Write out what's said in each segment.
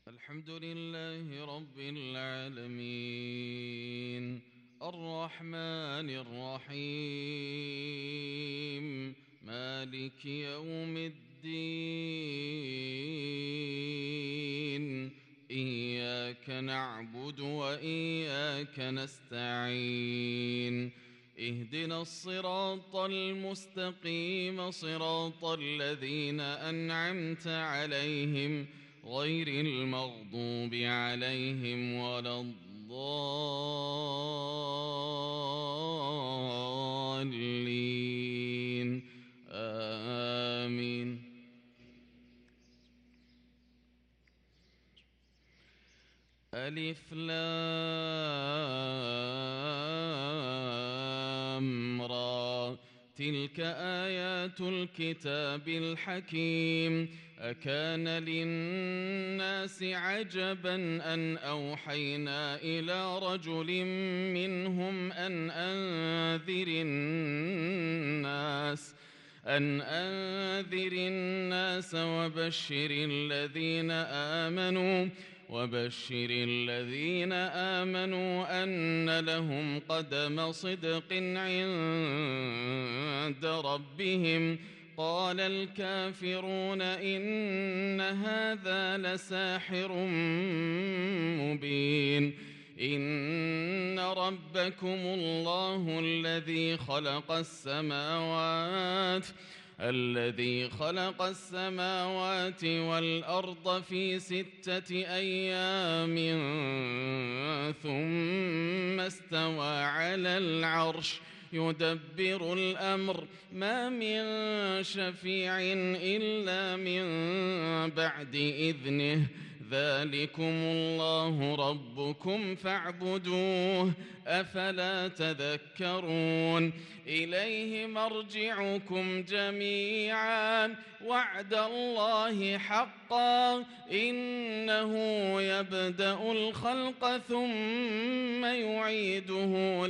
الحمد لله رب العالمين الرحمن الرحيم مالك يوم الدين إياك نعبد وإياك نستعين اهدنا الصراط المستقيم صراط الذين أنعمت عليهم غير المغضوب عليهم ولا الضالين آمين. ألف لام را تلك آيات الكتاب الحكيم أكان للناس عجبا أن أوحينا إلى رجل منهم أن أنذر الناس وبشر الذين آمنوا أن لهم قدم صدق عند ربهم قال الكافرون إن هذا لساحر مبين إن ربكم الله الذي خلق السماوات والأرض في 6 أيام ثم استوى على العرش يدبر الأمر ما من شفيع إلا من بعد إذنه ذلكم الله ربكم فاعبدوه أفلا تذكرون إليه مرجعكم جميعا وعد الله حقا إنه يبدأ الخلق ثم يعيده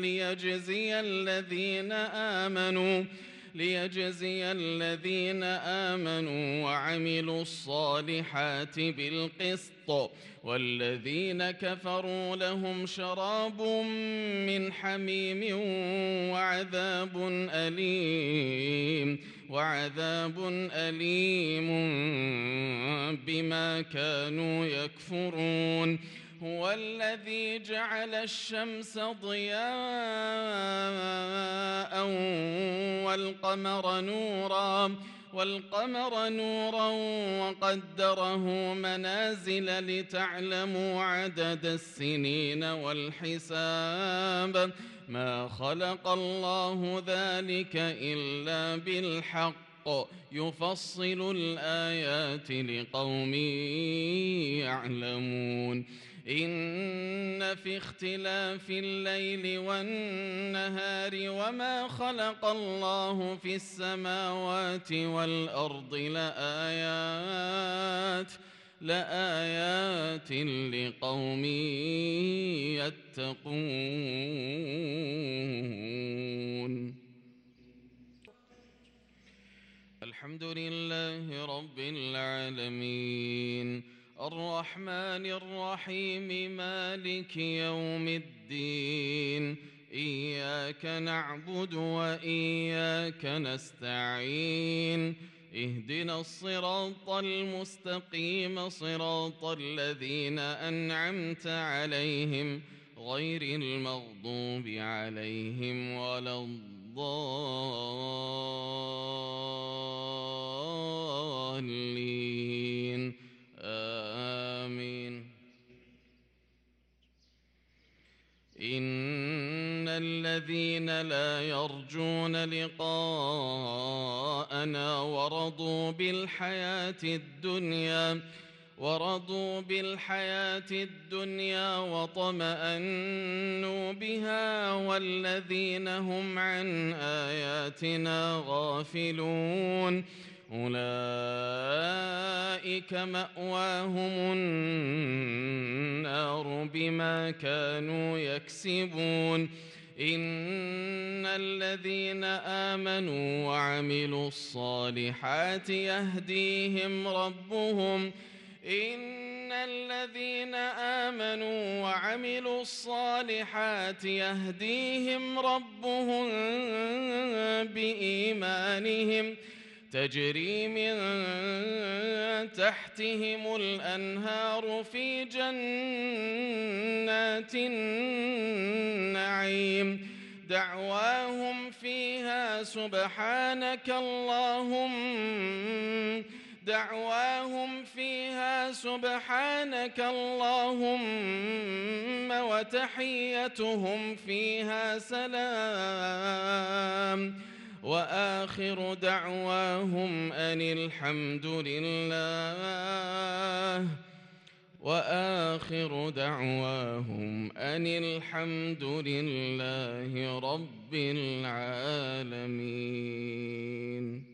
ليجزي الذين آمنوا وعملوا الصالحات بالقسط والذين كفروا لهم شراب من حميم وعذاب أليم بما كانوا يكفرون هو الذي جعل الشمس ضياء والقمر نورا وقدره منازل لتعلموا عدد السنين والحساب ما خلق الله ذلك إلا بالحق يفصل الآيات لقوم يعلمون إن في اختلاف الليل والنهار وما خلق الله في السماوات والأرض لآيات لقوم يتقون. الحمد لله رب العالمين الرحمن الرحيم مالك يوم الدين إياك نعبد وإياك نستعين اهدنا الصراط المستقيم صراط الذين أنعمت عليهم غير المغضوب عليهم ولا الضالين آمين. إن الذين لا يرجون لقاءنا ورضوا بالحياة الدنيا وطمأنوا بها والذين هم عن آياتنا غافلون أولئك مأواهم النار بما كانوا يكسبون إن الذين آمنوا وعملوا الصالحات إن الذين آمنوا وعملوا الصالحات يهديهم ربهم بإيمانهم تجري من تحتهم الأنهار في جنات النعيم دعواهم فيها سبحانك اللهم وتحيتهم فيها سلام وآخر دعواهم أن الحمد لله رب العالمين.